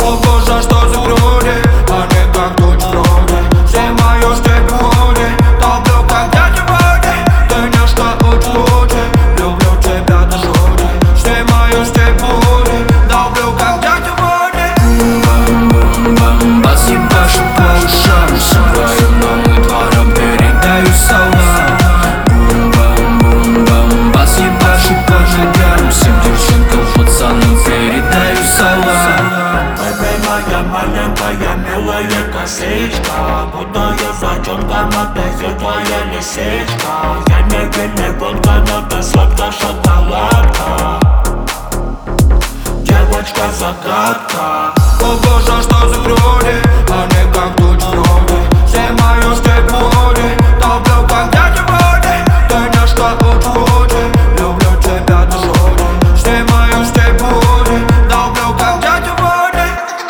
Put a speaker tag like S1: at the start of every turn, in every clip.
S1: О боже, что за груди, они как тучи вроде. Снимаю с тебя худи, топлю как дядя Боди. Ты нежка уч-пути, люблю тебя до жути. Снимаю с тебя худи, топлю как дядя Боди.
S2: Бум-бум-бум-бум, бас ебашит по ушам. Своим новым двором передаю салам. Бум-бум-бум-бум, бас ебашит по ногам. Всем девчонкам, пацанам передаю салам.
S3: Моя маленькая милая косичка, будто я зайчонком отвезет твоя лисичка. Я не гонка, но ты сладкая шоколадка. Девочка-загадка.
S1: О боже, что за груди, они как тучи вроде. Снимаю с тебя худи, топлю как дядя Боди. Ты нежка уч-пути, люблю тебя до жути. Снимаю с тебя худи, топлю как дядя Боди.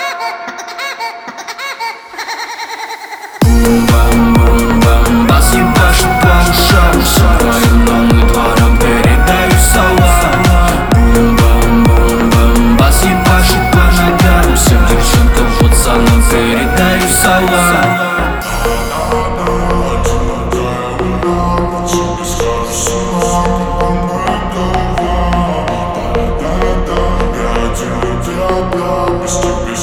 S2: Бум-бум-бум-бум, бас ебашит по ушам. Своим новым двором передаю салам. Бум-бум-бум-бум, бас ебашит по ногам. Всем девчонкам, пацанам передаю салам.
S4: Я без тебя